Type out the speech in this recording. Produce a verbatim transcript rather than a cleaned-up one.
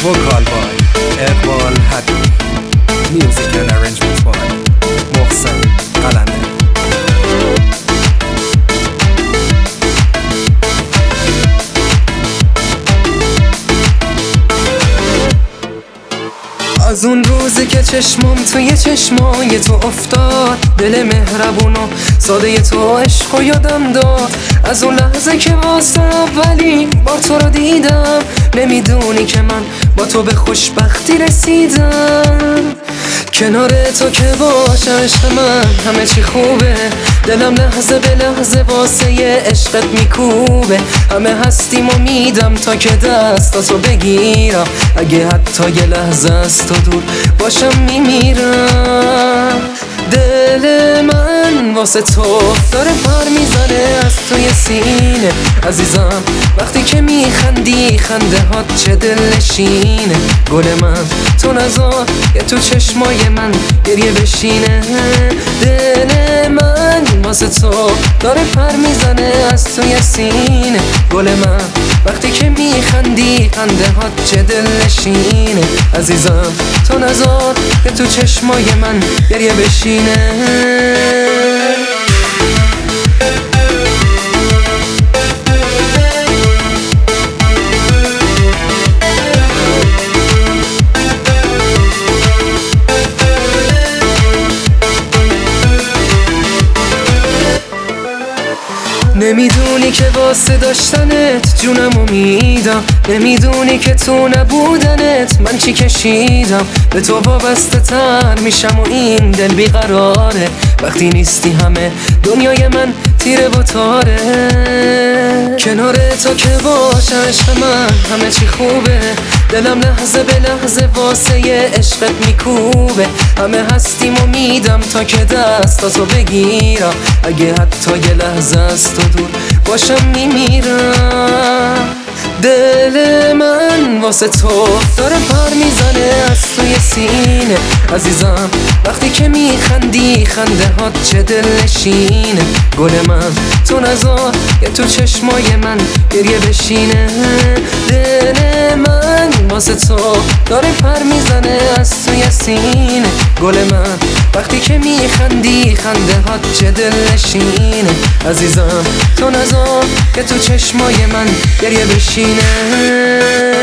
vocal by Iqbal Hadi, music and arrangements by Mohsen Qalandar. از اون روزی که چشمام توی چشمای تو افتاد، دل مهربون و ساده تو عشق و یادم داد. از اون لحظه که واسه اولین بار تو رو دیدم، نمیدونی که من با تو به خوشبختی رسیدم. کنار تو که باشه عشق من همه چی خوبه، دلم لحظه به لحظه واسه یه عشقت میکوبه. همه هستیم و میدم تا که دستاتو بگیرم، اگه حتی یه لحظه از تو دور باشم میمیرم. دل من واسه تو داره پر میزنه از توی سینه عزیزم، وقتی که میخندی خنده هات چه دلنشینه. گل من تو نذار که تو چشمای من گریه بشینه. دل من واسه تو داره پر میزنه از توی سینه. گل من وقتی که میخندی خنده هات چه دلنشینه. عزیزم تو نذار که تو چشمای من گریه بشینه. نمیدونی که واسه داشتنت جونمو میدم، نمیدونی که تو نبودنت من چی کشیدم. به تو وابسته تر میشم و این دل بیقراره، وقتی نیستی همه دنیای من تیره و تاره. کنار تو که باشه عشق من همه چی خوبه، دلم لحظه به لحظه واسه یه عشقت میکوبه. همه هستیم و میدم تا که دستاتو بگیرم، اگه حتی یه لحظه از تو دور باشم میمیرم. دل من واسه تو داره پر میزنه از توی سینه عزیزم، وقتی که میخندی خنده هات چه دلنشینه. گل من تو نذار که تو چشمای من گریه بشینه. دل من واسه تو داره پر میزنه از توی سینه. گل من وقتی که میخندی خنده هات چه دلنشینه. عزیزم تو نذار که تو چشمای من گریه بشینه.